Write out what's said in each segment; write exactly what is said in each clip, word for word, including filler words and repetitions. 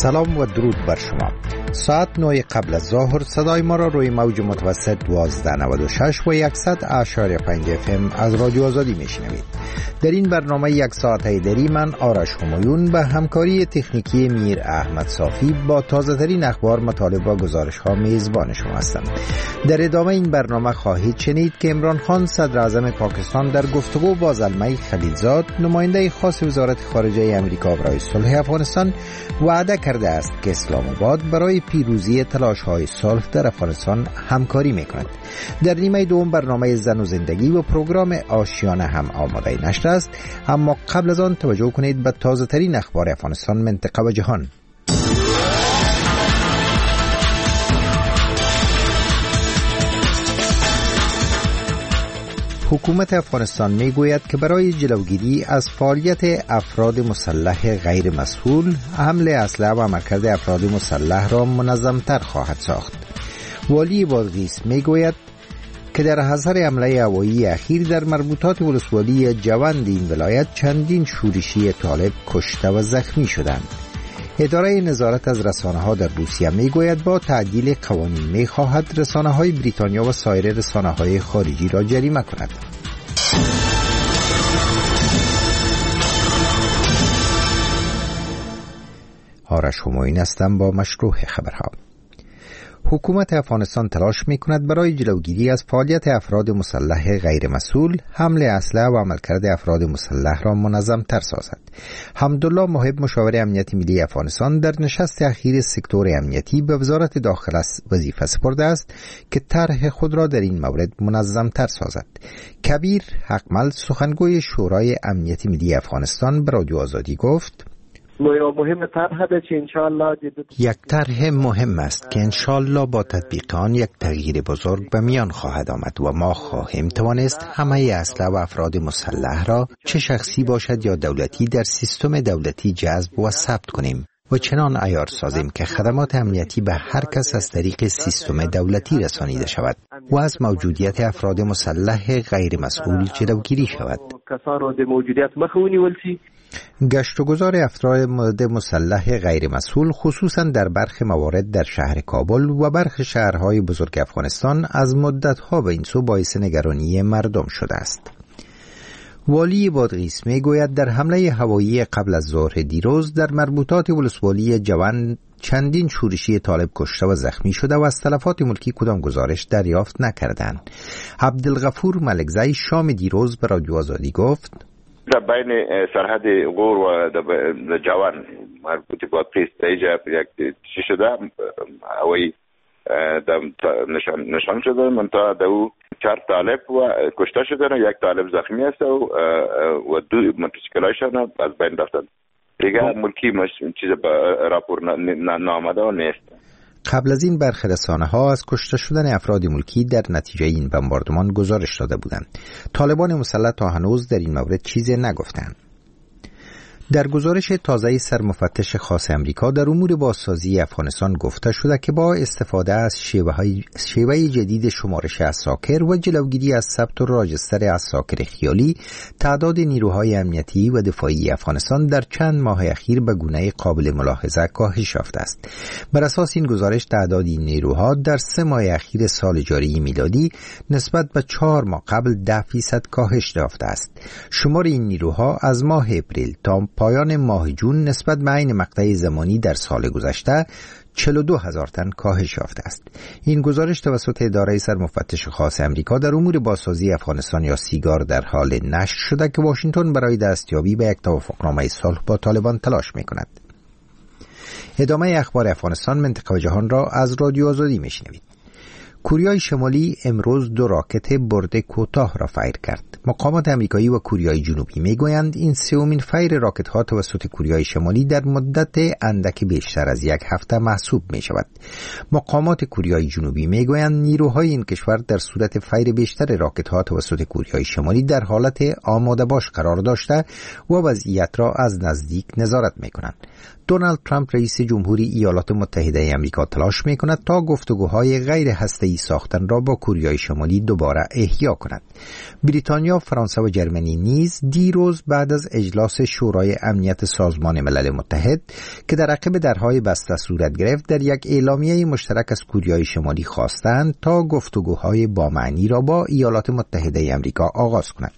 سلام و درود بر شما. ساعت نه قبل از ظهر صدای ما را روی موج متوسط دوازده نود و شش و صد اعشاری پنج اف ام از رادیو آزادی میشنوید. در این برنامه یک ساعت هیدری من آرش همایون به همکاری تکنیکی میر احمد صافی با تازه ترین اخبار، مطالب و گزارش ها میزبان شما هستم. در ادامه این برنامه خواهید شنید که عمران خان صدر اعظم پاکستان در گفتگو با زلمه خلیلزاد، نماینده خاص وزارت خارجه امریکا برای صلح افغانستان، وعده کرده است که اسلام آباد برای پیروزی تلاش‌های صلح در افغانستان همکاری می‌کند. در نیمه دوم برنامه زن و زندگی و پروگرام آشیانه هم آماده نشر است، اما قبل از آن توجه کنید به تازه ترین اخبار افغانستان، منطقه و جهان. حکومت افغانستان میگوید که برای جلوگیری از فعالیت افراد مسلح غیر مسئول، حمل اسلحه و عملکرد افراد مسلح را منظمتر خواهد ساخت. والی بادغیس میگوید که در اثر حمله هوایی اخیر در مربوطات ولسوالی جوند این ولایت چندین شورشی طالب کشته و زخمی شدند. اداره نظارت از رسانه‌ها در روسیه میگوید با تعدیل قوانین میخواهد رسانه‌های بریتانیا و سایر رسانه‌های خارجی را جریمه کند. آرش همایون هستم با مشروع خبرها. حکومت افغانستان تلاش می‌کند برای جلوگیری از فعالیت افراد مسلح غیر مسئول، حمل اسلحه و عملکرد افراد مسلح را منظم‌تر سازد. حمدالله محب، مشاور امنیت ملی افغانستان، در نشست اخیر سکتور امنیتی به وزارت داخله وظیفه سپرده است که طرح خود را در این مورد منظم‌تر سازد. کبیر حقمل، سخنگوی شورای امنیت ملی افغانستان، به رادیو آزادی گفت: یک طرح مهم است که انشالله با تطبیق آن یک تغییر بزرگ به میان خواهد آمد و ما خواهیم توانست همه اسلحه و افراد مسلح را، چه شخصی باشد یا دولتی، در سیستم دولتی جذب و ثبت کنیم و چنان عیار سازیم که خدمات امنیتی به هر کس از طریق سیستم دولتی رسانیده شود و از موجودیت افراد مسلح غیر مسئول جلوگیری شود. گشت و گذار افراد مسلح غیر مسئول، خصوصا در برخی موارد در شهر کابل و برخی شهرهای بزرگ افغانستان، از مدتها به این سو باعث نگرانی مردم شده است. والی بادغیس میگوید در حمله هوایی قبل از ظهر دیروز در مربوطات ولسوالی جوند چندین شورشی طالب کشته و زخمی شده و از تلفات ملکی کدام گزارش دریافت نکردند. عبدالغفور ملکزی شام دیروز به رادیو آزادی گفت: در بین سرحد غور و جوان مربوط بادغیس اینجا یک چی شده، هوایی نشان نشان شده، منتها دو چهار طالب و کشته شدن، یک طالب زخمی است و و دو موتورسیکلایشان از بین رفتند. دیگه ملکی مش چیز راپور نامده و نیست. قبل از این برخی رسانه‌ها از کشته شدن افراد ملکی در نتیجه این بمباردمان گزارش داده بودند. طالبان مسلح تا هنوز در این مورد چیزی نگفتند. در گزارش تازه سرمفتش خاص امریکا در امور بازسازی افغانستان گفته شده که با استفاده از شیوه جدید شمارش عساکر و جلوگیری از ثبت و راجستر عساکر خیالی، تعداد نیروهای امنیتی و دفاعی افغانستان در چند ماه اخیر به گونه قابل ملاحظه کاهش یافته است. بر اساس این گزارش، تعداد این نیروها در سه ماه اخیر سال جاری میلادی نسبت به چهار ماه قبل ده فیصد کاهش یافته است. شمار این نیروها از ماه اپریل تا پایان ماه جون نسبت به عین مقطع زمانی در سال گذشته چهل و دو هزار تن کاهش یافته است. این گزارش توسط اداره سرمفتش خاص امریکا در امور بازسازی افغانستان یا سیگار در حال نشر شده که واشنگتن برای دستیابی به یک توافقنامه صلح با طالبان تلاش می‌کند. ادامه اخبار افغانستان، منطقه و جهان را از رادیو آزادی میشنوید. کوریای شمالی امروز دو راکت برده کوتاه را فایر کرد. مقامات آمریکایی و کوریای جنوبی میگویند این سومین فایر راکت ها توسط کوریای شمالی در مدت اندک بیشتر از یک هفته محسوب می شود. مقامات کوریای جنوبی میگویند نیروهای این کشور در صورت فایر بیشتر راکت ها توسط کوریای شمالی در حالت آماده باش قرار داشته و وضعیت را از نزدیک نظارت می کنند. دونالد ترامپ رئیس جمهوری ایالات متحده آمریکا تلاش می کند تا گفتگوهای غیر هسته‌ای ساختن را با کوریای شمالی دوباره احیا کند. بریتانیا بریتانیا، فرانسه و جرمنی نیز دیروز بعد از اجلاس شورای امنیت سازمان ملل متحد که در عقب درهای بسته صورت گرفت، در یک اعلامیه مشترک از کوریای شمالی خواستند تا گفتگوهای با معنی را با ایالات متحده آمریکا آغاز کنند.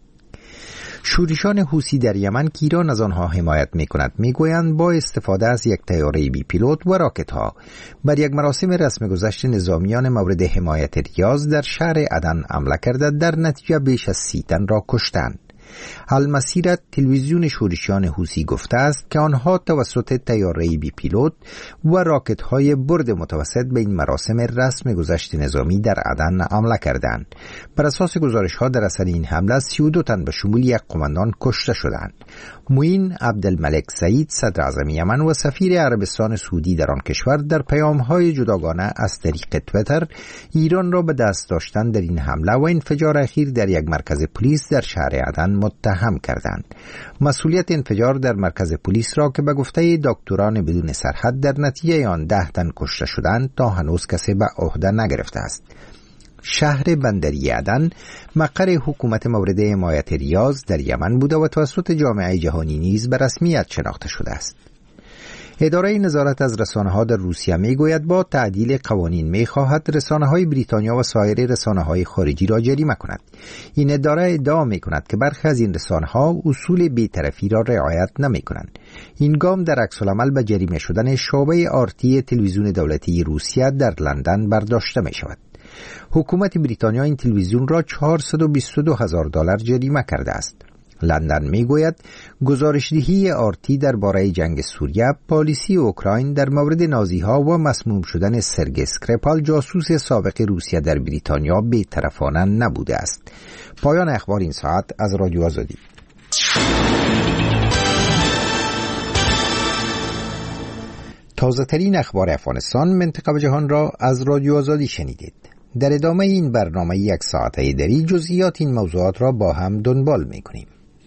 شورشان حوثی در یمن که ایران از آنها حمایت می‌کند می‌گویند با استفاده از یک طیاره بی پیلوت و راکت‌ها بر یک مراسم رسم گذشت نظامیان مورد حمایت ریاض در شهر عدن حمله کرده، در نتیجه بیش از سی تن را کشتند. المسیرت تلویزیون شورشیان حوثی گفته است که آنها توسط طیاره بی پیلوت و راکت‌های برد متوسط به این مراسم رسم گذشت نظامی در عدن حمله کردند. بر اساس گزارش‌ها در اثر این حمله سی و دو تن به شمول یک قماندان کشته شدند. معین عبدالملک سعید، صدر اعظم یمن و سفیر عربستان سعودی در آن کشور، در پیام‌های جداگانه از طریق توییتر ایران را به دست داشتن در این حمله و انفجار اخیر در یک مرکز پلیس در شهر عدن متهم کردند. مسئولیت انفجار در مرکز پلیس را که به گفته دکتران بدون سرحد در نتیجه آن ده تن کشته شدند تا هنوز کسی به عهده نگرفته است. شهر بندری عدن مقر حکومت مورد حمایت ریاض در یمن بوده و توسط جامعه جهانی نیز به رسمیت شناخته شده است. اداره نظارت از رسانه‌ها در روسیه می‌گوید با تعدیل قوانین می‌خواهد رسانه‌های بریتانیا و سایر رسانه‌های خارجی را جریمه کند. این اداره ادعا می‌کند که برخی از این رسانه‌ها اصول بی‌طرفی را رعایت نمی‌کنند. این گام در عکس‌العمل به جریمه شدن شعبه آرتی تلویزیون دولتی روسیه در لندن برداشته می‌شود. حکومت بریتانیا این تلویزیون را چهارصد و بیست و دو هزار دلار جریمه کرده است. لندن میگوید گزارشدهی آرتی درباره جنگ سوریه، پالیسی اوکراین در مورد نازی‌ها و مسموم شدن سرگئی اسکریپال، جاسوس سابق روسیه در بریتانیا، بی‌طرفانه نبوده است. پایان اخبار این ساعت از رادیو آزادی. تازه ترین اخبار افغانستان، منطقه و جهان را از رادیو آزادی شنیدید. در ادامه این برنامه یک ساعته دری جزئیات این موضوعات را با هم دنبال می‌کنیم.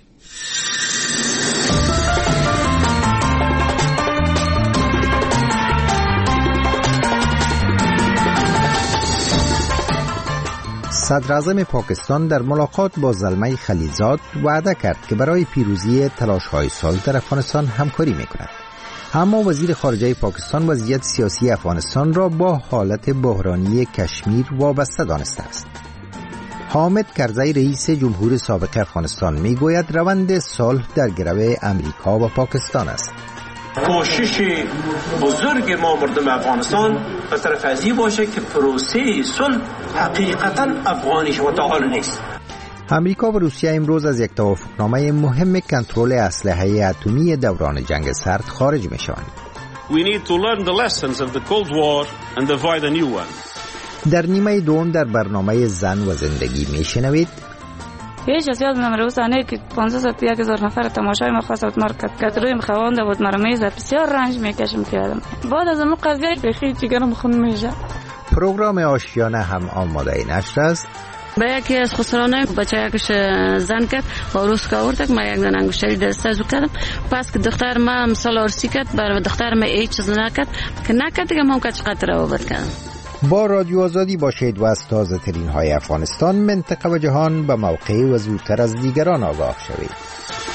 صدراعظم پاکستان در ملاقات با زلمه خلیلزاد وعده کرد که برای پیروزی تلاش‌های صلح در افغانستان همکاری می‌کند. اما وزیر خارجه پاکستان وضعیت سیاسی افغانستان را با حالت بحرانی کشمیر وابسته دانسته است. حامد کرزی رئیس جمهور سابق افغانستان میگوید روند صلح در گرو امریکا و پاکستان است. کوشش بزرگ ما مردم افغانستان به طرف ازی باشه که پروسه صلح حقیقتا افغانی و تعال نیست. امریکا و روسیه امروز از یک توافقنامه مهم کنترل اسلحه اتمی دوران جنگ سرد خارج می‌شوند. We need to learn the lessons of the Cold War and divide a new one. در نیمه دوم در برنامه زن و زندگی میشنوید هیچ از یاد نمیره وسانه که پانصد یک هزار نفر تماشای ما خواست مارکت کرد روی مخوانده بود مرا میزه بسیار رنج میکشم کردم بعد از اون قضیه بخی جگرم خون میشه. پروگرام آشیانه هم آماده نشر است. به یکی از خسرانه بچه یکش زن کرد و روز که آورد ما یک زن انگشتری دسته زو کردم پس که دختر ما مثال آرسی کرد برای دختر ما هیچ چیز نکرد که نکرد که ما کچ قطره آورد کردم. با رادیو آزادی باشید و از تازه ترین های افغانستان، منطقه و جهان به موقع و زودتر از دیگران آگاه شوید.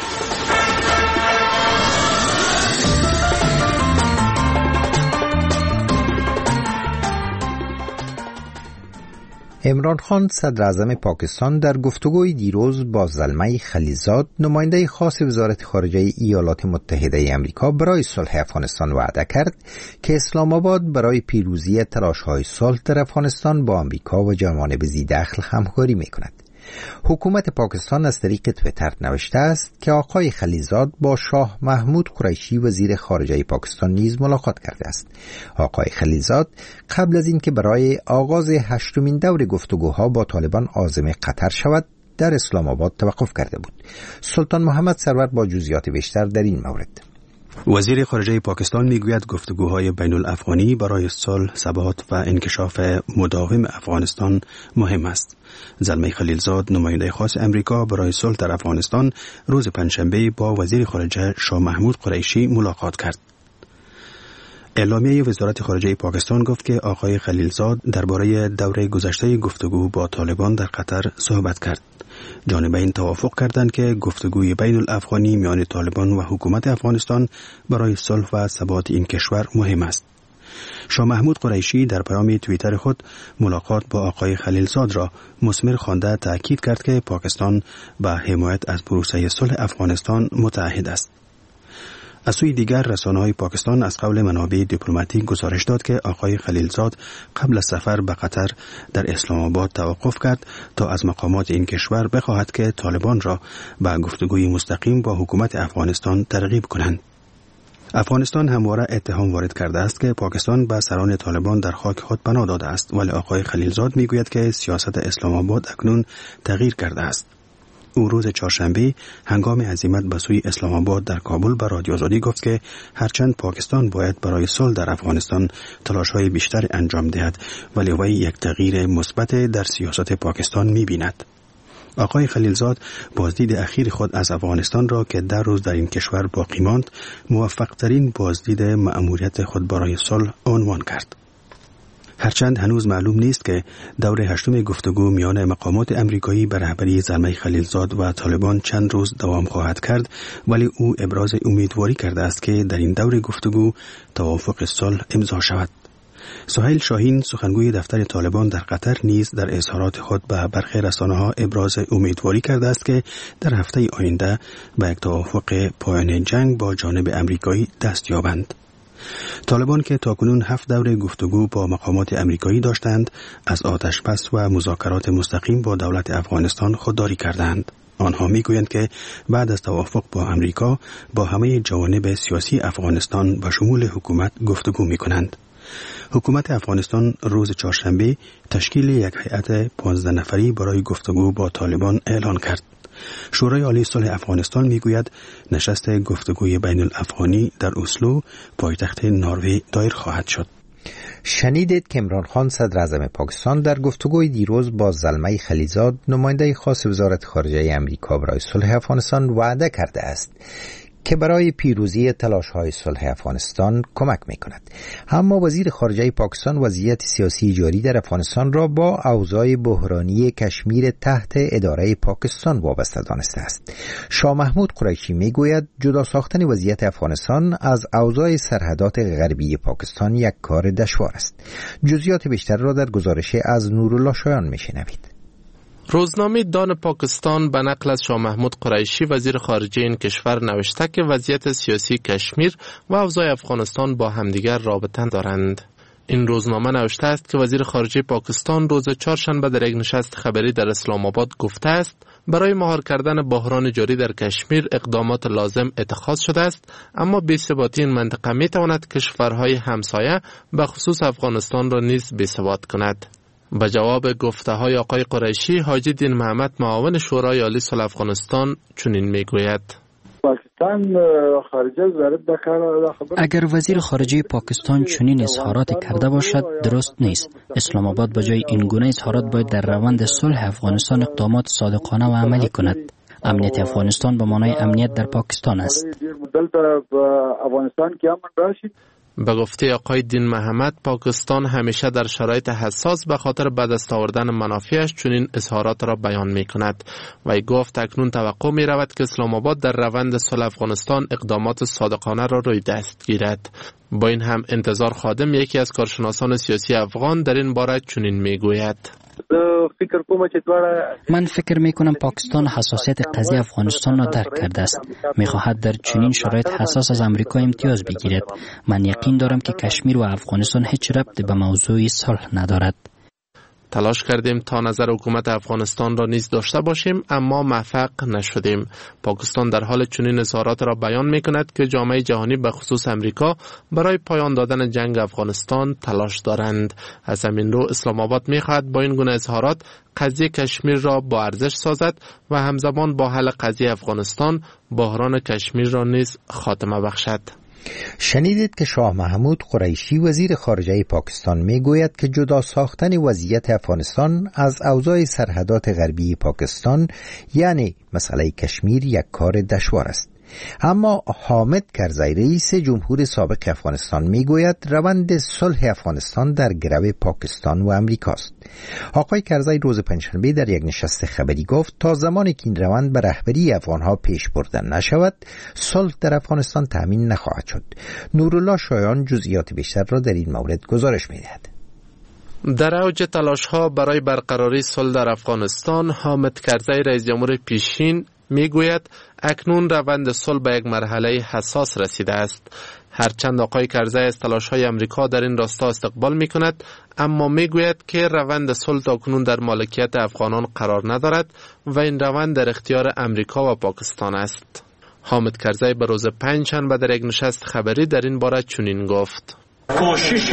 عمران خان صدر اعظم پاکستان در گفتگوی دیروز با زلمه خلیلزاد نماینده خاص وزارت خارجه ایالات متحده آمریکا برای صلح افغانستان وعده کرد که اسلام آباد برای پیروزی تلاش‌های صلح در افغانستان با آمریکا و جوانب ذی‌دخل همکاری می‌کند. حکومت پاکستان از طریق توییتر نوشته است که آقای خلیلزاد با شاه محمود قریشی وزیر خارجه پاکستان نیز ملاقات کرده است. آقای خلیلزاد قبل از اینکه برای آغاز هشتمین دور گفتگوها با طالبان عازم قطر شود در اسلام آباد توقف کرده بود. سلطان محمد سرور با جزئیات بیشتر در این مورد. وزیر خارجه پاکستان میگوید گفتگوهای بین الافغانی برای صلح، ثبات و انکشاف مداوم افغانستان مهم است. زلمه خلیلزاد نماینده خاص امریکا برای صلح در افغانستان روز پنجشنبه با وزیر خارجه شاه محمود قریشی ملاقات کرد. اعلامیه وزارت خارجه پاکستان گفت که آقای خلیلزاد درباره دوره گذشته گفتگو با طالبان در قطر صحبت کرد. جانبین توافق کردند که گفتگوی بین الافغانی میان طالبان و حکومت افغانستان برای صلح و ثبات این کشور مهم است. شاه محمود قریشی در پیام توییتر خود ملاقات با آقای خلیلزاد را مثمر خوانده تأکید کرد که پاکستان به حمایت از پروسه صلح افغانستان متعهد است. از سوی دیگر رسانه‌های پاکستان از قول منابع دیپلماتیک گزارش داد که آقای خلیلزاد قبل از سفر به قطر در اسلام آباد توقف کرد تا از مقامات این کشور بخواهد که طالبان را به گفتگوی مستقیم با حکومت افغانستان ترغیب کنند. افغانستان همواره اتهام وارد کرده است که پاکستان به سران طالبان در خاک خود پناه داده است، ولی آقای خلیلزاد میگوید که سیاست اسلام آباد اکنون تغییر کرده است. او روز چهارشنبه هنگام عزیمت به سوی اسلام آباد در کابل به رادیو آزادی گفت که هرچند پاکستان باید برای صلح در افغانستان تلاش‌های بیشتر انجام دهد، ولی وی یک تغییر مثبت در سیاست پاکستان می‌بیند. آقای خلیلزاد بازدید اخیر خود از افغانستان را که در روز در این کشور باقی ماند، موفق‌ترین بازدید مأموریت خود برای صلح عنوان کرد. هرچند هنوز معلوم نیست که دور هشتم گفتگو میان مقامات امریکایی به رهبری زلمه خلیلزاد و طالبان چند روز دوام خواهد کرد، ولی او ابراز امیدواری کرده است که در این دور گفتگو توافق صلح امضا شود. سهیل شاهین سخنگوی دفتر طالبان در قطر نیز در اظهارات خود به برخی رسانه‌ها ابراز امیدواری کرده است که در هفته آینده به یک توافق پایان جنگ با جانب امریکایی دست یابند. طالبان که تاکنون هفت دوره گفتگو با مقامات امریکایی داشتند، از آتش‌بس و مذاکرات مستقیم با دولت افغانستان خودداری کردند. آنها میگویند که بعد از توافق با امریکا با همه جوانب سیاسی افغانستان به شمول حکومت گفتگو میکنند. حکومت افغانستان روز چهارشنبه تشکیل یک هیئت پانزده نفری برای گفتگو با طالبان اعلان کرد. شورای عالی صلح افغانستان میگوید نشست گفتگوی بین الافغانی در اسلو پایتخت نروژ دایر خواهد شد. شنیدید که عمران خان صدر اعظم پاکستان در گفتگوی دیروز با زلمه خلیلزاد نماینده خاص وزارت خارجه امریکا برای صلح افغانستان وعده کرده است که برای پیروزی تلاش‌های صلح افغانستان کمک می‌کند. اما وزیر خارجه پاکستان وضعیت سیاسی جاری در افغانستان را با اوضاع بحرانی کشمیر تحت اداره پاکستان وابسته دانسته است. شاه محمود قریشی میگوید جدا ساختن وضعیت افغانستان از اوضاع سرحدات غربی پاکستان یک کار دشوار است. جزئیات بیشتر را در گزارش از نورالله شایان می‌شنوید. روزنامه دان پاکستان به نقل از شاه محمود قریشی وزیر خارجه این کشور نوشته که وضعیت سیاسی کشمیر و اوضاع افغانستان با همدیگر رابطه دارند. این روزنامه نوشته است که وزیر خارجه پاکستان روز چهارشنبه در یک نشست خبری در اسلام آباد گفته است برای مهار کردن بحران جاری در کشمیر اقدامات لازم اتخاذ شده است، اما بی‌ثباتی این منطقه می تواند کشورهای همسایه به خصوص افغانستان را نیز بی‌ثبات کند. به جواب گفته های آقای قریشی، حاجی دین محمد معاون شورای عالی صلح افغانستان چنین میگوید: اگر وزیر خارجه پاکستان چنین اظهارات کرده باشد درست نیست. اسلام آباد به جای این گونه اظهارات باید در روند صلح افغانستان اقدامات صادقانه و عملی کند. امنیت افغانستان به معنای امنیت در پاکستان است. به گفته آقای دین محمد، پاکستان همیشه در شرایط حساس به خاطر به دست آوردن منافعش چنین اظهارات را بیان می کند. وی گفت اکنون توقع می رود که اسلام آباد در روند صلح افغانستان اقدامات صادقانه را روی دست گیرد. با این هم انتظار خادم، یکی از کارشناسان سیاسی افغان، در این باره چنین می گوید: من فکر می کنم پاکستان حساسیت قضیه افغانستان را درک کرده است. می خواهد در چنین شرایط حساس از امریکا امتیاز بگیرد. من یقین دارم که کشمیر و افغانستان هیچ ربطی به موضوع صلح ندارد. تلاش کردیم تا نظر حکومت افغانستان را نیز داشته باشیم، اما موفق نشدیم. پاکستان در حال چنین اظهارات را بیان می کند که جامعه جهانی به خصوص امریکا برای پایان دادن جنگ افغانستان تلاش دارند. از همین رو اسلام آباد می خواهد با این گونه اظهارات قضیه کشمیر را با ارزش سازد و همزمان با حل قضیه افغانستان بحران کشمیر را نیز خاتمه بخشد. شنیدید که شاه محمود قریشی وزیر خارجه پاکستان میگوید که جدا ساختن وضعیت افغانستان از اوضاع سرحدات غربی پاکستان یعنی مسئله کشمیر یک کار دشوار است. اما حامد کرزی رئیس جمهور سابق افغانستان میگوید روند صلح افغانستان در گرو پاکستان و امریکاست. آقای کرزی روز پنجشنبه در یک نشست خبری گفت تا زمانی که این روند به رهبری افغانها پیش برده نشود صلح در افغانستان تامین نخواهد شد. نورالله شایان جزئیات بیشتر را در این مورد گزارش می‌دهد. در اوج تلاش‌ها برای برقراری صلح در افغانستان، حامد کرزی رئیس جمهور پیشین میگوید اکنون روند صلح به یک مرحله حساس رسیده است. هرچند آقای کرزی از تلاش‌های امریکا در این راستا استقبال می‌کند، اما میگوید که روند صلح تاکنون در مالکیت افغانان قرار ندارد و این روند در اختیار امریکا و پاکستان است. حامد کرزی به روز پنجشنبه در یک نشست خبری در این باره چنین گفت: کوشش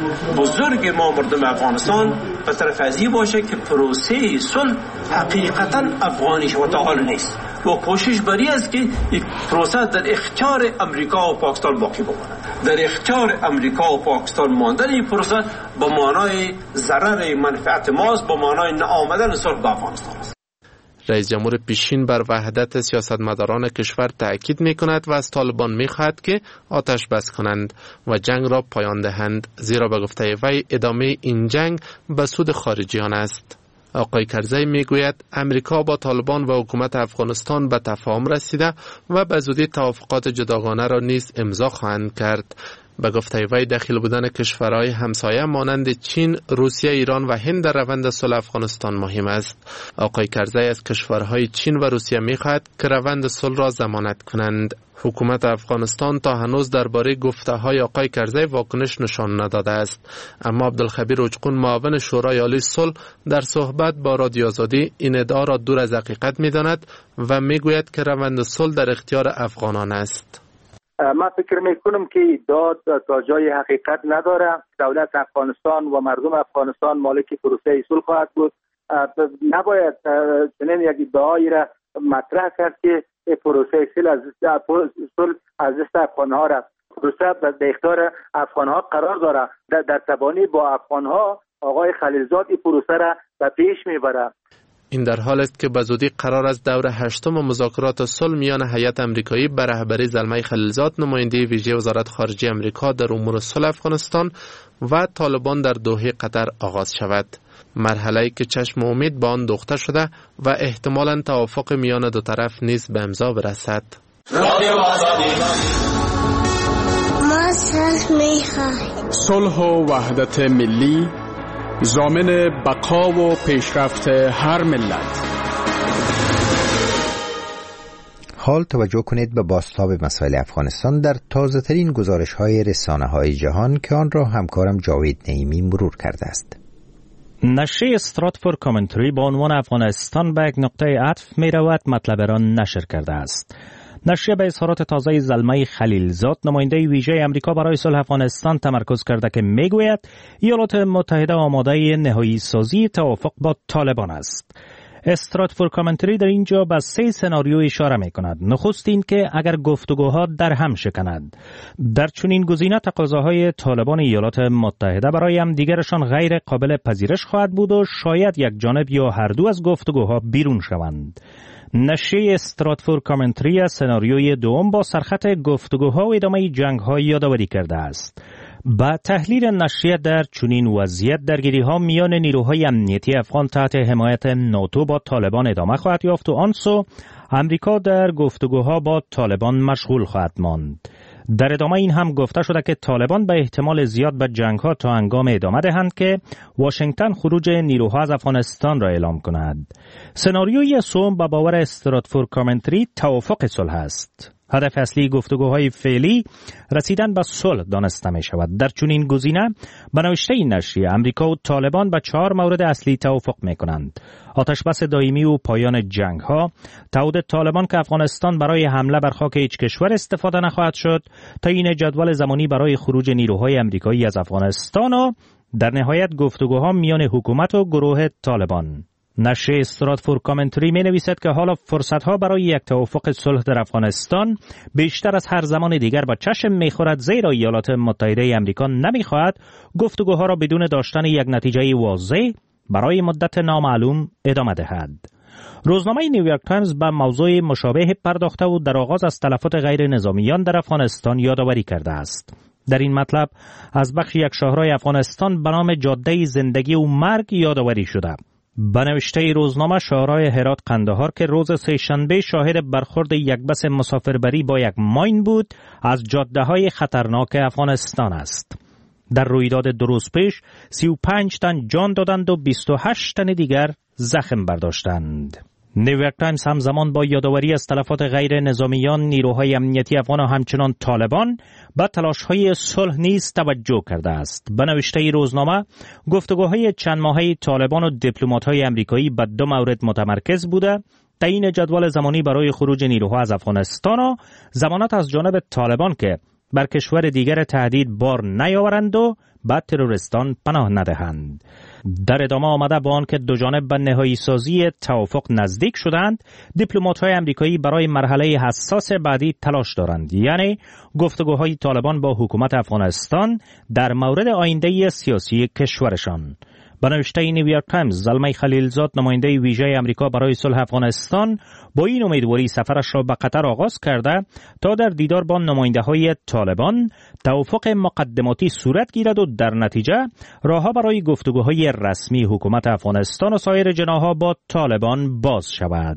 بزرگ ما مردم افغانستان به طرف ازی باشه که پروسه صلح حقیقتا افغانی و تعال نیست و کوشش بری است که یک پروسه در اختیار امریکا و پاکستان باقی بماند. در اختیار امریکا و پاکستان ماندن این پروسه به معنای ضرر منفعت ماست، به معنای نآمدن صلح به افغانستان است. رئیس جمهور پیشین بر وحدت سیاستمداران کشور تأکید می کند و از طالبان می خواهد که آتش بس کنند و جنگ را پایان دهند، زیرا به گفته وی ادامه این جنگ به سود خارجیان است. آقای کرزی می گوید امریکا با طالبان و حکومت افغانستان به تفاهم رسیده و به زودی توافقات جداگانه را نیز امضا خواهند کرد. به گفته وی دخیل بودن کشورهای همسایه مانند چین، روسیه، ایران و هند در روند صلح افغانستان مهم است. آقای کرزی از کشورهای چین و روسیه می‌خواهد که روند صلح را ضمانت کنند. حکومت افغانستان تا هنوز درباره گفته‌های آقای کرزی واکنش نشان نداده است، اما عبدالخبیر اوچقون معاون شورای عالی صلح در صحبت با رادیو آزادی این ادعا را دور از حقیقت می‌داند و می‌گوید که روند صلح در اختیار افغانان است. من فکر میکنم که داد تا جای حقیقت نداره. دولت افغانستان و مردم افغانستان مالک پروسه صلح خواهد بود. نباید چنین یک ادعایی را مطرح کرد که پروسه صلح از صلح از دست افغانها را پروسه در اختیار افغانها قرار داره. در تبانی با افغانها آقای خلیلزاد این پروسه را به پیش میبره. این در حال است که بزودی قرار است دور هشتم مذاکرات صلح میان هیئت آمریکایی به رهبری زلمه خلیلزاد، نماینده ویژه وزارت خارجه آمریکا در امور صلح افغانستان و طالبان در دوحه قطر آغاز شود. مرحله‌ای که چشم امید به آن دوخته شده و احتمالاً توافق میان دو طرف نیز به امضا برسد. ما صلح می‌خواهیم. صلح و وحدت ملی ضامن بقا و پیشرفت هر ملت. حال توجه کنید به بازتاب مسائل افغانستان در تازه ترین گزارش های رسانه های جهان که آن را همکارم جاوید نعیمی مرور کرده است. نشریه استراتفورد کامنتری با عنوان افغانستان به یک نقطه عطف می رود مطلب را نشر کرده است. نشریه به اظهارات تازه زلمه خلیلزاد، نماینده ویژه امریکا برای صلح افغانستان تمرکز کرده که میگوید ایالات متحده آماده نهایی سازی توافق با طالبان است. استراتفورد کامنتری در اینجا به سه سناریو اشاره می کند. نخست این که اگر گفتگوها در هم شکند، در چنین گزینه تقاضاهای طالبان ایالات متحده برای هم دیگرشان غیر قابل پذیرش خواهد بود و شاید یک جانب یا هر دو از گفتگوها بیرون شوند. نشریه استراتفورد کامنتری از سناریوی دوم با سرخط گفتگوها و ادامه جنگ‌ها یادآوری کرده است. با تحلیل نشریه در چنین وضعیت درگیری‌ها میان نیروهای امنیتی افغان تحت حمایت ناتو با طالبان ادامه خواهد یافت و آن سو امریکا در گفتگوها با طالبان مشغول خواهد ماند. در ادامه این هم گفته شده که طالبان به احتمال زیاد به جنگ‌ها تا هنگام ادامه دهند که واشنگتن خروج نیروها از افغانستان را اعلام کند. سناریوی سوم به باور استراتفورد کامنتری توافق صلح است. هدف اصلی گفتگوهای فعلی رسیدن به صلح دانسته می شود. در چنین گزینه به نوشته این نشریه امریکا و طالبان به چهار مورد اصلی توافق می کنند: آتش بس دائمی و پایان جنگ ها، تعهد طالبان که افغانستان برای حمله بر خاک هیچ کشور استفاده نخواهد شد، تعیین جدول زمانی برای خروج نیروهای امریکایی از افغانستان و در نهایت گفتگوها میان حکومت و گروه طالبان. نشریه استراتفورد کامنتری می نویسد که حالا فرصتها برای یک توافق صلح در افغانستان بیشتر از هر زمان دیگر با چشم می خورد، زیرا ایالات متحده آمریکا نمی خواهد گفتگوها را بدون داشتن یک نتیجه واضح برای مدت نامعلوم ادامه دهد. روزنامه نیویورک تایمز به موضوع مشابه پرداخته و در آغاز از تلفات غیر نظامیان در افغانستان یادآوری کرده است. در این مطلب از بخش یک شهرهای افغانستان به نام جاده زندگی و مرگ یادآوری شده. به نوشته روزنامه، شهرهای هرات قندهار که روز سه‌شنبه شاهد برخورد یک بس مسافربری با یک ماین بود، از جاده‌های خطرناک افغانستان است. در رویداد دو روز پیش سی و پنج تن جان دادند و بیست و هشت تن دیگر زخم برداشتند. نیویورک تایمز همزمان با یادآوری از تلفات غیر نظامیان، نیروهای امنیتی افغان و همچنان طالبان به تلاش‌های صلح نیز توجه کرده است. به نوشته روزنامه، گفتگوهای چند ماهه طالبان و دیپلمات‌های آمریکایی به دو مورد متمرکز بوده: تعیین جدول زمانی برای خروج نیروها از افغانستان و ضمانت از جانب طالبان که بر کشور دیگر تهدید بار نیاورند و به تروریستان پناه ندهند. در ادامه آمده با آنکه دو جانب به نهایی سازی توافق نزدیک شدند، دیپلمات‌های آمریکایی برای مرحله حساس بعدی تلاش دارند، یعنی گفتگوهای طالبان با حکومت افغانستان در مورد آینده سیاسی کشورشان. به نوشته نیویورک تایمز، زلمه خلیلزاد، نماینده ویژه آمریکا برای صلح افغانستان، با این امیدواری سفرش را به قطر آغاز کرده تا در دیدار با نماینده‌های طالبان توافق مقدماتی صورت گیرد و در نتیجه راهها برای گفتگوهای رسمی حکومت افغانستان و سایر جناح‌ها با طالبان باز شود.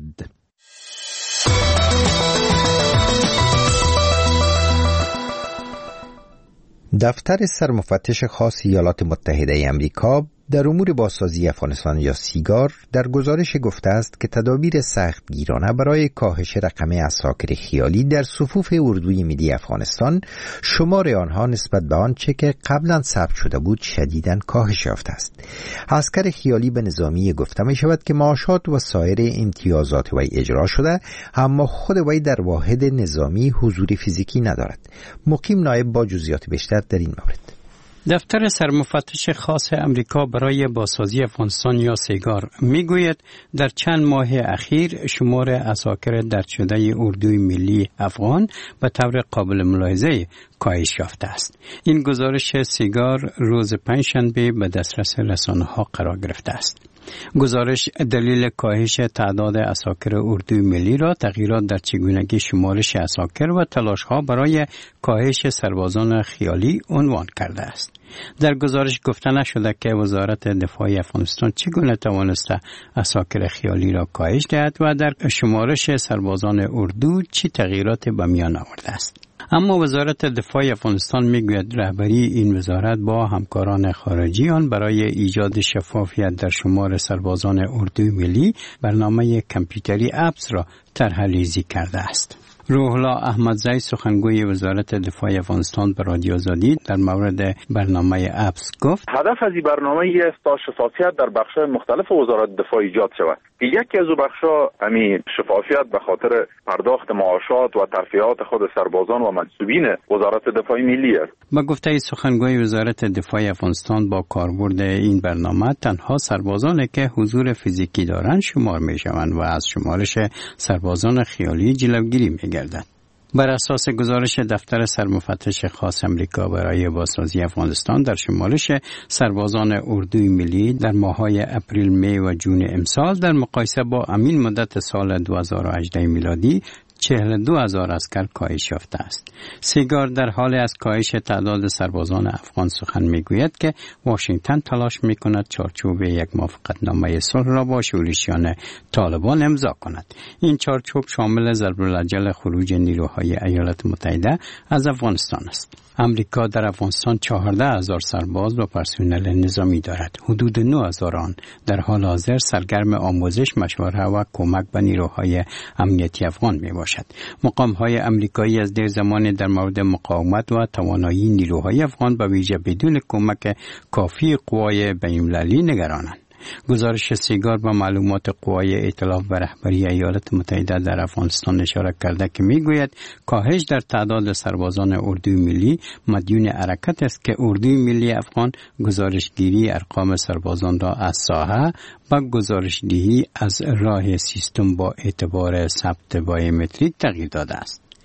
دفتر سرمفتش خاص ایالات متحده آمریکا در امور بازسازی افغانستان یا سیگار در گزارش گفته است که تدابیر سختگیرانه برای کاهش رقم عساکر خیالی در صفوف اردوی ملی افغانستان، شمار آنها نسبت به آنچه که قبلا ثبت شده بود شدیداً کاهش یافته است. عسکر خیالی به نظامی گفته می شود که معاشات و سایر امتیازات وی اجرا شده، اما خود وی در واحد نظامی حضور فیزیکی ندارد. مقیم نایب با جزئیات بیشتر در این مورد. دفتر سرمفتش خاص امریکا برای بازسازی افغانستان یا سیگار میگوید در چند ماه اخیر شمار عساکر درد شده اردوی ملی افغان به طور قابل ملاحظه کاهش یافته است. این گزارش سیگار روز پنجشنبه به دسترس رسانه‌ها قرار گرفته است. گزارش دلیل کاهش تعداد عساکر اردوی ملی را تغییرات در چگونگی شمارش عساکر و تلاش‌ها برای کاهش سربازان خیالی عنوان کرده است. در گزارش گفته نشده که وزارت دفاع افغانستان چگونه توانسته عساکر خیالی را کاهش دهد و در شمارش سربازان اردو چه تغییراتی به میان آورده است. اما وزارت دفاع افغانستان میگوید رهبری این وزارت با همکاران خارجی آن برای ایجاد شفافیت در شمار سربازان اردوی ملی برنامه کامپیوتری اپس را طرح‌ریزی کرده است. روح الله احمدزی، سخنگوی وزارت دفاع افغانستان، به رادیو آزادی در مورد برنامه اپس گفت: هدف از این برنامه است تا شفافیت در بخش‌های مختلف وزارت دفاع ایجاد شود. یکی از بخش‌ها همین شفافیت به خاطر پرداخت معاشات و ترفیعات خود سربازان و منصوبین وزارت دفاع ملی است. با گفته سخنگوی وزارت دفاع افغانستان، با کاربرد این برنامه تنها سربازانی که حضور فیزیکی دارند شمار می‌شوند و از شمارش سربازان خیالی جلوگیری می‌گردد. بر اساس گزارش دفتر سرمفتش خاص امریکا برای بازسازی افغانستان، در شمارش سربازان اردوی ملی در ماه‌های اپریل، می و جون امسال در مقایسه با همین مدت سال دو هزار و هجده میلادی چهل و دو هزار عسکر کاهش یافته است. سیگار در حال از کاهش تعداد سربازان افغان سخن میگوید که واشنگتن تلاش میکند چارچوب یک موافقتنامه صلح را با شورشیان طالبان امضا کند. این چارچوب شامل ضرب‌الاجل خروج نیروهای ایالات متحده از افغانستان است. امریکا در افغانستان چهارده هزار سرباز و پرسنل نظامی دارد. حدود نه هزار آن در حال حاضر سرگرم آموزش، مشورت و کمک به نیروهای امنیتی افغان می باشد. مقام‌های امریکایی از دیر زمان در مورد مقاومت و توانایی نیروهای افغان به ویژه بدون کمک کافی قوای بین‌المللی نگرانند. گزارش سیگار با معلومات قوای ائتلاف و رهبری ایالات متحده در افغانستان اشاره کرده که میگوید کاهش در تعداد سربازان اردوی ملی مدیون حرکت است که اردوی ملی افغان گزارشگیری ارقام سربازان را از ساحه و گزارشدهی از راه سیستم با اعتبار ثبت بایومتریک تغییر داده است.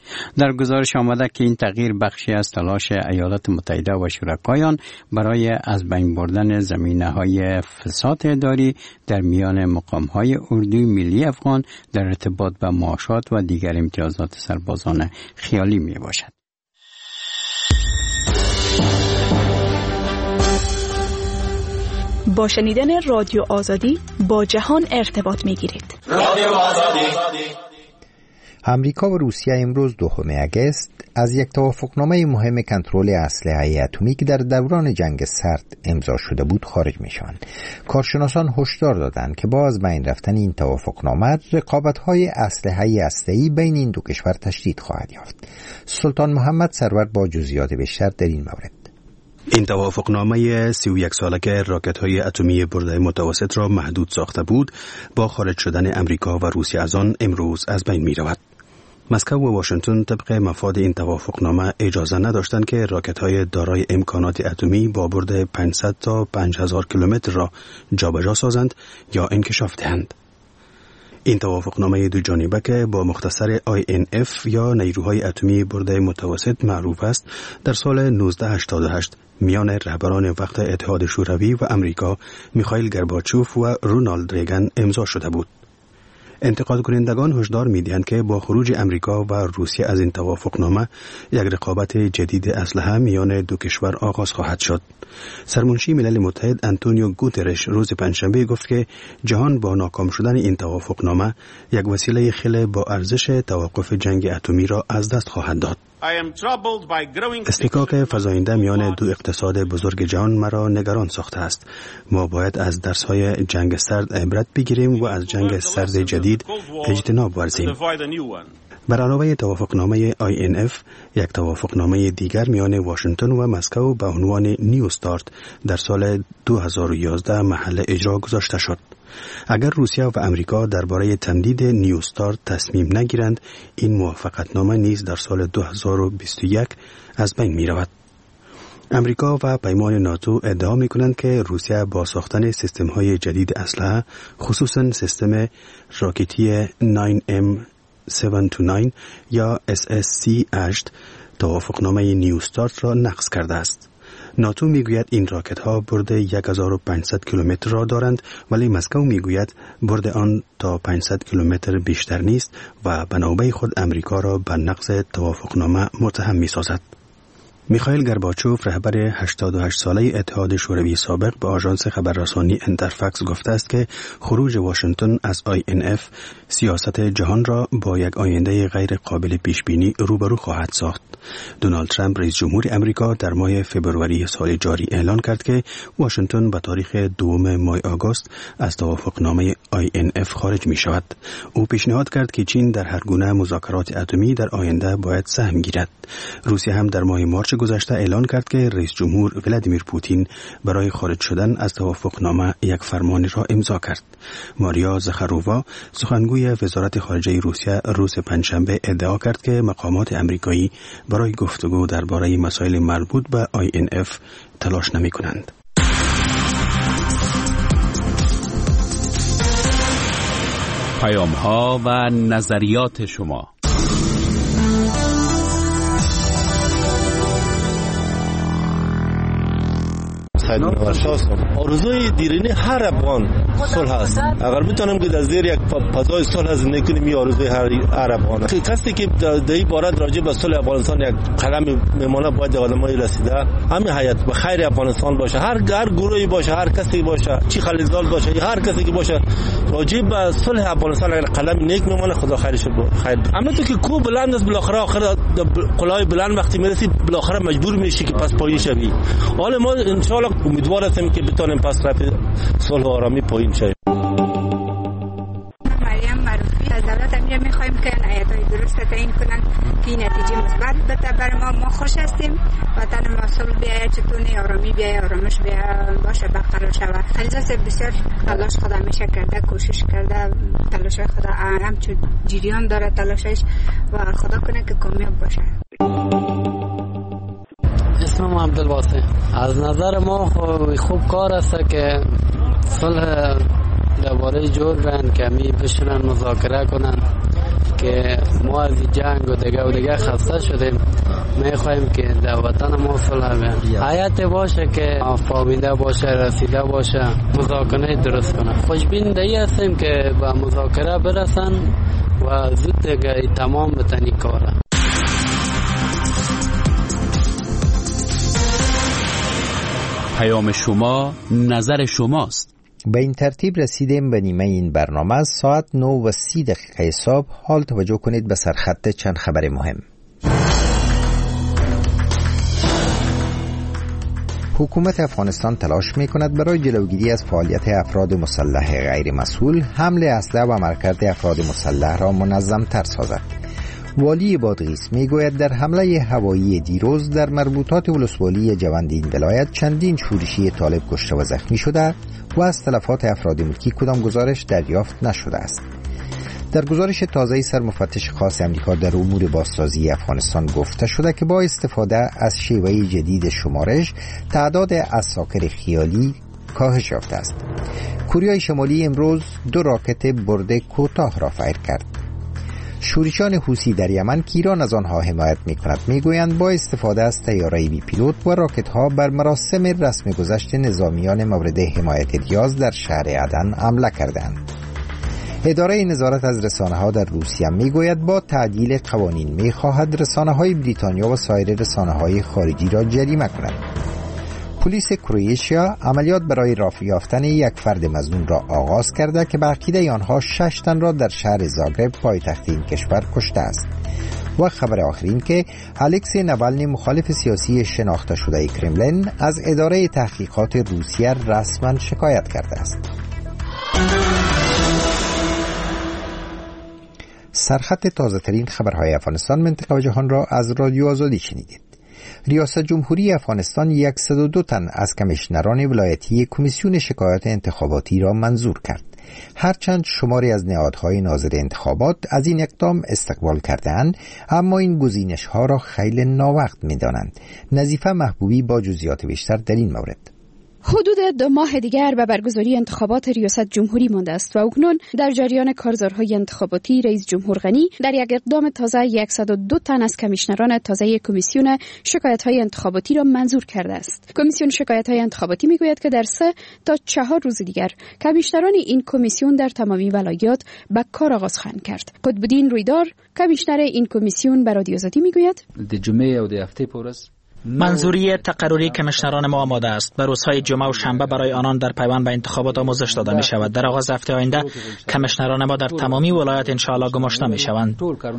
در گزارش آمده که این تغییر بخشی از تلاش ایالات متحده و شرکایان برای از بین بردن زمینه‌های فساد اداری در میان مقام‌های اردوی ملی افغان در ارتباط به معاشات و دیگر امتیازات سربازان خیالی میباشد. با شنیدن رادیو آزادی با جهان ارتباط میگیرید. رادیو آزادی. امریکا و روسیه امروز دوم اگست از یک توافقنامه مهم کنترل اسلحه اتمی که در دوران جنگ سرد امضا شده بود خارج میشوند. کارشناسان هشدار دادند که با از بین رفتن این توافقنامه رقابت‌های اسلحه هسته‌ای بین این دو کشور تشدید خواهد یافت. سلطان محمد سرور با جزئیات بیشتر در این مورد. این توافقنامه سی و یک ساله که راکت‌های اتمی برده متوسط را محدود ساخته بود، با خارج شدن امریکا و روسیه از آن امروز از بین می‌رود. مسکو و واشنگتن طبق مفاد این توافقنامه اجازه نداشتند که راکت‌های دارای امکانات اتمی با برد پانصد تا پنج هزار کیلومتر را جابجا سازند یا انکشاف دهند. این توافقنامه دو جانبه که با مختصر آی ان اف یا نیروهای اتمی برده متوسط معروف است، در سال نوزده هشتاد و هشت میان رهبران وقت اتحاد شوروی و امریکا میخائیل گورباچوف و رونالد ریگان امضا شده بود. انتقاد کنندگان هشدار می‌دهند که با خروج امریکا و روسیه از این توافقنامه یک رقابت جدید اسلحه میان دو کشور آغاز خواهد شد. سرمنشی ملل متحد آنتونیو گوترش روز پنجشنبه گفت که جهان با ناکام شدن این توافقنامه یک وسیله خیلی با ارزش توقف جنگ اتمی را از دست خواهد داد. استکاک فزاینده میان دو اقتصاد بزرگ جهان مرا نگران ساخته است. ما باید از درس‌های جنگ سرد عبرت بگیریم و از جنگ سرد جدید اجتناب ورزیم. بر علاوه توافقنامه آی ان اف، یک توافقنامه دیگر میان واشنگتن و مسکو به عنوان نیو ستارت در سال دو هزار و یازده محل اجرا گذاشته شد. اگر روسیه و امریکا درباره تمدید نیو ستارت تصمیم نگیرند، این موافقتنامه نیز در سال دو هزار و بیست و یک از بین می رود. امریکا و پیمان ناتو ادعا می کنند که روسیه با ساختن سیستم های جدید اسلحه، خصوصا سیستم راکتی نه ام هفت دو نه یا اس اس سی هشت، توافقنامه نیو ستارت را نقض کرده است. ناتو میگوید این راکت ها برد یک هزار و پانصد کیلومتر را دارند، ولی مسکو میگوید برد آن تا پانصد کیلومتر بیشتر نیست و به نوبه خود امریکا را به نقض توافقنامه متهم میسازد. میخائیل گورباچوف رهبر هشتاد و هشت ساله اتحاد شوروی سابق به آژانس خبررسانی انترفکس گفته است که خروج واشنگتن از آی ان اف سیاست جهان را با یک آینده غیر قابل پیش بینی روبرو خواهد ساخت. دونالد ترامپ رئیس جمهور امریکا در ماه فوریه سال جاری اعلان کرد که واشنگتن به تاریخ دوم ماه آگوست از توافقنامه آی ان اف خارج می شود. او پیشنهاد کرد که چین در هر گونه مذاکرات اتمی در آینده باید سهم گیرد. روسیه هم در ماه مارچ گذشته اعلان کرد که رئیس جمهور ولادیمیر پوتین برای خارج شدن از توافقنامه یک فرمان را امضا کرد. ماریا زخارووا، سخنگوی وزارت خارجه روسیه، روز پنجشنبه ادعا کرد که مقامات امریکایی برای گفتگو درباره مسائل مربوط به آی ان اف تلاش نمی کنند. پیام ها و نظریات شما. آرزوی دیرینه هر افغان صلح است. اگر میتونم که در زیر یک فضای صلح زندگی کنیم، این آرزوی هر افغان است. کسی که در این باره راجع به صلح افغانستان یک قلم میمونه باید آدمای رسیده همین حیات به خیر افغانستان باشه، هر هر گروهی باشه، هر کسی باشه، چی خلیزال باشه، هر کسی که باشه راجع به صلح افغانستان اگر قلم نیک میمونه خدا خیرش خیر. اما تو که کو بلند است، بالاخره آخر قلای بلند وقتی میرسی بالاخره مجبور میشی که پس پایین شوی. حالا ما ان شاء الله امیدوار هستیم که بتونیم پس رفت صلح و آرامی پایین شویم. مریم معروفی از دولت امیر میخوایم که آیات‌های درست تعیین کنند که نتیجه مثبت بده برای ما. ما خوش هستیم، وطن ما صلح بیاید، چطور آرامی بیاید، آرامش بیاید، باشه برقرار شود. خلیزه بسیار تلاش خود همیشه کرده، کوشش کرده، تلاش خود همچون جریان داره تلاشش و خدا کنه که کامیاب باشه. اسمم عبدالواسع. از نظر ما خوب کار است که صلح درباره جور بین که می بشنن مذاکره کنن که ما از جنگ و دیگه و دیگه خسته شدیم، میخوایم که در وطن ما صلح بیان، حیات باشه که فهمیده باشه، رسیده باشه، مذاکره درست کنه. خوشبین دیگه هستیم که با مذاکره برسن و زود دیگه تمام بتنی کاره. پیام شما، نظر شماست. به این ترتیب رسیدیم به نیمه این برنامه. از ساعت نه و سی دقیقه صبح حال توجه کنید به سرخط چند خبر مهم. حکومت افغانستان تلاش می کند برای جلوگیری از فعالیت افراد مسلح غیر مسئول حمل اسلحه و عملکرد افراد مسلح را منظم تر سازد. والی بادغیس می گوید در حمله هوایی دیروز در مربوطات ولسوالی جوند این ولایت چندین شورشی طالب کشته و زخمی شده و از تلفات افراد ملکی کدام گزارش دریافت نشده است. در گزارش تازه سرمفتش خاص امریکا در امور بازسازی افغانستان گفته شده که با استفاده از شیوه جدید شمارش تعداد عساکر خیالی کاهش یافته است. کره شمالی امروز دو راکت برده کوتاه را فیر کرد. شورشیان حوثی در یمن که ایران از آنها حمایت می‌کند میگویند با استفاده از طیاره بی پیلوت و راکت‌ها بر مراسم رسم گذشت نظامیان مورد حمایت ریاض در شهر عدن حمله کردند. اداره نظارت از رسانه‌ها در روسیه میگوید با تعدیل قوانین می‌خواهد رسانه‌های بریتانیا و سایر رسانه‌های خارجی را جریمه کند. پلیس کرواتیا عملیات برای رافع یافتن یک فرد مظنون را آغاز کرده که به عقیده آنها شش تن را در شهر زاگرب پایتخت این کشور کشته است. و خبر آخرین که الکسی نوالنی مخالف سیاسی شناخته شده کرملین از اداره تحقیقات روسیه رسما شکایت کرده است. سرخط تازه ترین خبرهای افغانستان، منطقه و جهان را از رادیو آزادی شنیدید. ریاست جمهوری افغانستان صد و دو تن از کمیشنران ولایتی کمیسیون شکایات انتخاباتی را منظور کرد. هرچند شماری از نهادهای ناظر انتخابات از این اقدام استقبال کرده‌اند، اما این گزینش‌ها را خیلی ناوقت می‌دانند. نظیفه محبوبی با جزئیات بیشتر در این مورد. حدود دو ماه دیگر به برگزاری انتخابات ریاست جمهوری مانده است و اکنون در جریان کارزارهای انتخاباتی رئیس جمهور غنی در یک اقدام تازه صد و دو تن از کمیشنران تازه کمیسیون شکایت‌های انتخاباتی را منظور کرده است. کمیسیون شکایت‌های انتخاباتی میگوید که در سه تا چهار روز دیگر کمیشنران این کمیسیون در تمامی ولایات به کار آغاز خواهند کرد. قطب‌الدین رویدار، کمیشنر این کمیسیون، به رادیو آزادی میگوید: د جمعه او د هفته پورس منظوری تقرری کمیشنران ما آماده است. به روزهای جمعه و شنبه برای آنان در پیوند به انتخابات آموزش داده می شود. در آغاز هفته آینده کمیشنران ما در تمامی ولایات ان شاء الله گماشته می شوند.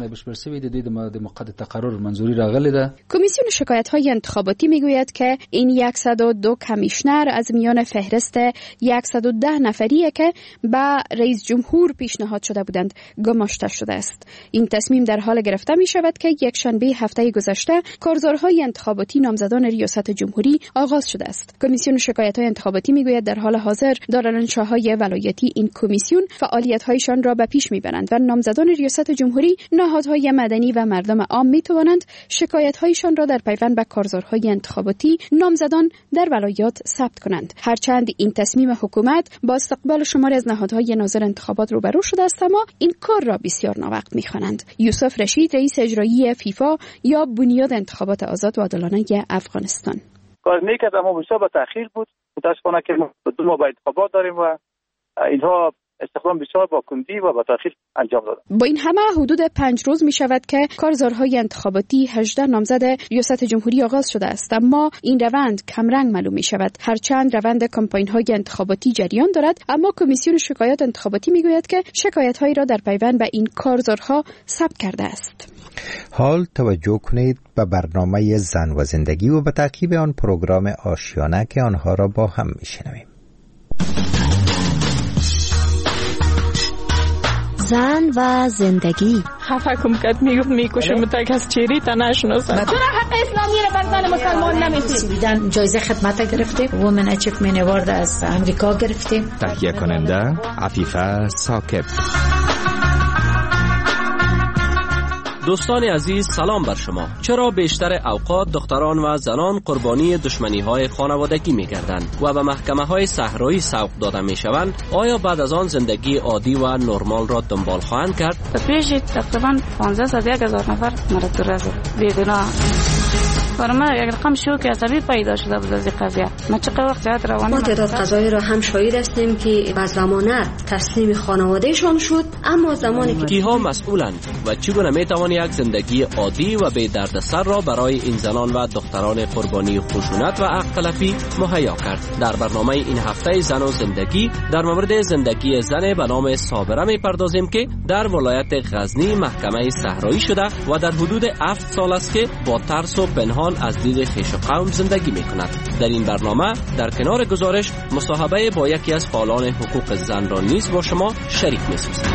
کمیسیون شکایت‌های انتخاباتی می گوید که این صد و دو کمیشنر از میان فهرست صد و ده نفری که به رئیس جمهور پیشنهاد شده بودند گماشته شده است. این تصمیم در حال گرفته می شود که یک شنبه هفته گذشته کارزارهای انتخاباتی نامزدان ریاست جمهوری آغاز شده است. کمیسیون شکایت‌های انتخاباتی میگوید در حال حاضر دارالانشاهای ولایتی این کمیسیون فعالیت‌هایشان را به پیش میبرند و نامزدان ریاست جمهوری، نهادهای مدنی و مردم عام میتوانند شکایت‌هایشان را در پیوند به کارزارهای انتخاباتی نامزدان در ولایات ثبت کنند. هرچند این تصمیم حکومت با استقبال شماری از نهادهای ناظر انتخابات روبرو شده است، اما این کار را بسیار ناوقت می‌خوانند. یوسف رشید، رئیس اجرایی فیفا یا بنیاد انتخابات آزاد و عادلانه افغانستان: کار میکرد اما بسیار با تأخیر بود. متاسفانه که ما دو ماه با انتخابات داریم و اینها استخدام بسیار با کندی و با تأخیر انجام دادن. با این همه حدود پنج روز می شود که کارزارهای انتخاباتی هجده نامزد ریاست جمهوری آغاز شده است، اما این روند کمرنگ معلوم می شود. هرچند روند کمپاین‌های انتخاباتی جریان دارد، اما کمیسیون شکایات انتخاباتی می گوید که شکایت‌هایی را در پیوند به این کارزارها ثبت کرده است. حال توجه کنید به برنامه زن و زندگی و به تعقیب آن پروگرام آشیانه که آنها را با هم میشنویم. زن و زندگی. خفه کم کد میگفت میکشم تک از چیری تا نشناسم. چرا حق اسلامی را بر زن مسلمان نمیدید؟ جایزه خدمت گرفتیم. وومن اچیومنت اوارد از امریکا گرفتیم. تهیه کننده عفیفه ساکب. دوستان عزیز سلام بر شما. چرا بیشتر اوقات دختران و زنان قربانی دشمنی های خانوادگی می گردند و به محکمه های صحرایی سوق داده می شوند؟ آیا بعد از آن زندگی عادی و نرمال را دنبال خواهند کرد؟ پیش تقریبا پانزده صد یک هزار نفر مرد رزد بیگناه. برای من یک رقم شوک عصبی پیدا شده بود از این قضیه. ما چقدر وقت جهت روانی ما تعداد قضایی را هم شاهد هستیم که به ضمانت تسلیم خانوادهشان شد، اما زمانی که کیها مسئولند و چگونه میتوان یک زندگی عادی و بی دردسر را برای این زنان و دختران قربانی خشونت و حق تلفی مهیا کرد؟ در برنامه این هفته زن و زندگی در مورد زندگی زن به نام صابره میپردازیم که در ولایت غزنی محکمه صحرایی شده و در حدود هفت سال است که با ترس و پنهان از دید خویش و قوم زندگی می کند. در این برنامه در کنار گزارش مصاحبه با یکی از فعالان حقوق زن را نیز با شما شریک می سازیم.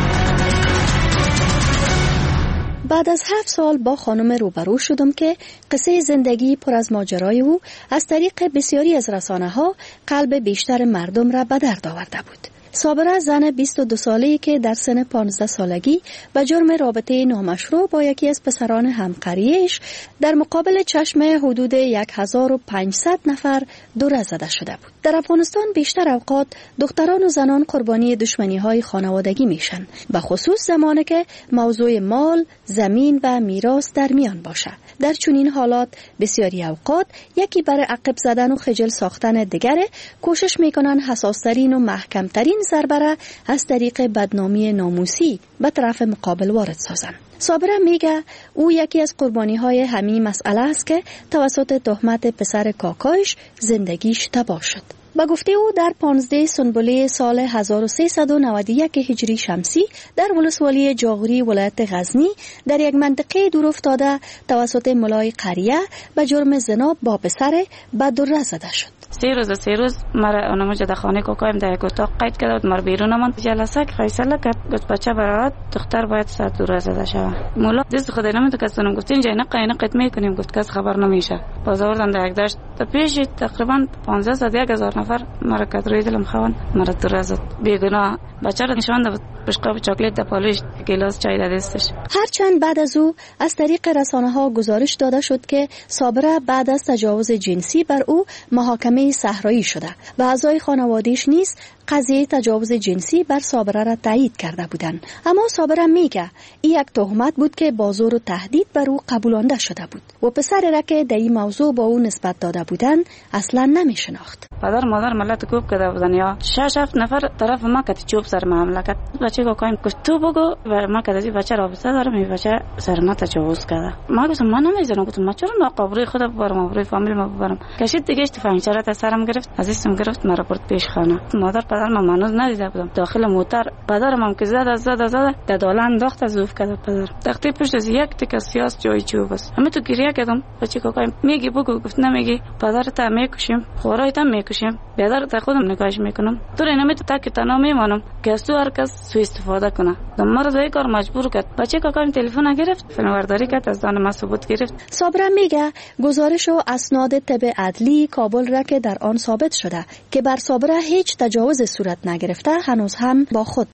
بعد از هفت سال با خانم روبرو شدم که قصه زندگی پر از ماجرای او از طریق بسیاری از رسانه ها قلب بیشتر مردم را به درد آورده بود. صابره زن بیست و دو ساله‌ای که در سن پانزده سالگی به جرم رابطه نامشروع با یکی از پسران همقریش در مقابل چشم حدود هزار و پانصد نفر دوره زده شده بود. در افغانستان بیشتر اوقات دختران و زنان قربانی دشمنی‌های خانوادگی میشن، به خصوص زمانی که موضوع مال، زمین و میراث در میان باشه. در چنین حالات بسیاری اوقات یکی برای عقب زدن و خجل ساختن دیگره کوشش میکنن حساس‌ترین و محکم‌ترین ضربه را از طریق بدنامی ناموسی به طرف مقابل وارد سازن. صابره میگه او یکی از قربانی‌های همین مسئله است که توسط تهمت پسر کاکایش زندگیش تباه شد. با گفته او در پانزده سنبله سال هزار و سیصد و نود و یک هجری شمسی در ولسوالی جاغوری ولایت غزنی در یک منطقه دور افتاده توسط ملای قریه به جرم زنا با پسر به دره زده شد. سه روز سه روز مرا اونم جدا خانه کوکایم در یک اتاق قید کرده بود. مر بیرون من جلسه فیصله کرد گفت بچه برات دختر باید سر دور زده شود. مولا دست خدای نمیتونه کسونم گفت اینجا نه قاینه قید میکنیم گفت کس خبر نمیشه. باز آوردن در یک دشت تا پیش تقریبا پانزده صد یک هزار نفر مرا کدروی دلم خوان مرا دور زد. بیگناه بچه را نشوند بود بشقاب چاکلیت در پالوش گلاس چای در دستش. هرچند بعد از او از طریق رسانه ها گزارش داده شد که صابره بعد از تجاوز جنسی بر او محاکمه صحرایی شده و اعضای خانواده‌اش نیز قضیه تجاوز جنسی بر صابره را تایید کرده بودند. اما صابره میگه این یک تهمت بود که با زور و تهدید بر او قبولانده شده بود و پسری را که در این موضوع با او نسبت داده بودند اصلا نمیشناخت. پدر مادر ملت کوب کرده بودن یا شش هفت نفر طرف ما کتی چوب سر معامله کرد. بچه کوکایم گفت تو بگو و ما کدی بچه رابطه دارم این بچه سر ما تجاوز کرده. ما گفتم من نمیزنم. گفتم ما چرا ناقابلی خود ببرم آبروی فامیل ما ببرم. کشید دیگه استفاده چرا سرم گرفت عزیزم گرفت مرا برد پیش خانه. مادر پدر ما منوز ندیده بودم. داخل موتر پدرم هم که زد زد زد در داله انداخت از اوف کرد پدر. تختی پشت از یک تک سیاس جای چوب است. همه تو گریه کردم. بچه کوکایم میگی بگو. گفت نمیگی پدر تا میکشیم خورای تا میکشیم بیادر تا خودم نگاهش میکنم. تو نمیت تا که تنها میمانم که از تو هر کس سوء استفاده کنه. دمار دوی کار مجبور کرد. بچه کوکایم تلفن گرفت فیلمبرداری کرد از دان ما ثبوت گرفت. صابره میگه گزارش و اسناد طب عدلی کابل را که در آن ثابت شده که بر صابره هیچ تجاوز صورت نگرفته هنوز هم با خود